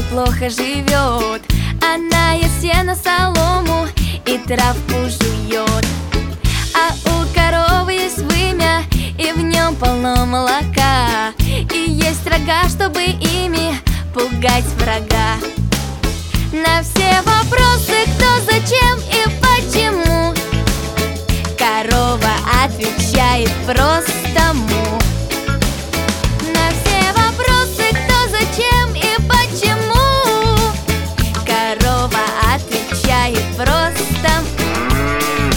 неплохо живет. Она ест сено, солому и травку жует. А у коровы есть вымя, и в нем полно молока. И есть рога, чтобы ими пугать врага. На все вопросы, кто, зачем и почему, корова отвечает просто му. На все вопросы, кто, зачем и почему, корова отвечает просто му.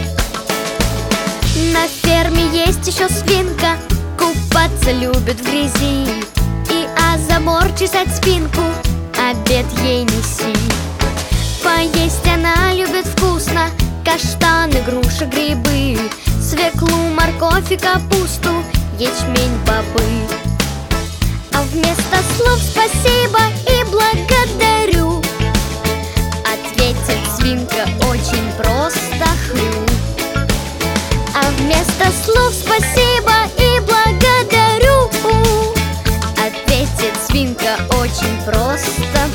На ферме есть еще свинка, купаться любит в грязи. И о забор чесать спинку обед ей неси. Поесть она любит вкусно каштаны, груши, грибы, свеклу, морковь и капусту, ячмень, бобы. А вместо слов «спасибо» и «благодарю» ответит свинка очень просто «хрю». А вместо слов «спасибо» и «благодарю» ответит свинка очень просто.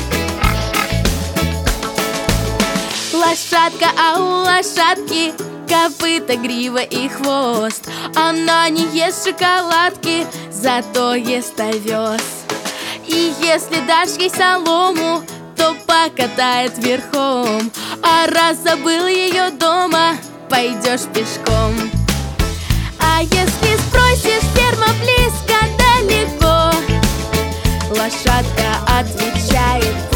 Лошадка, а у лошадки копыта, грива и хвост. Она не ест шоколадки, зато ест овес. И если дашь ей солому, то покатает верхом. А раз забыл ее дома, пойдешь пешком. А если спросишь, ферма близко, далеко, лошадка отвечает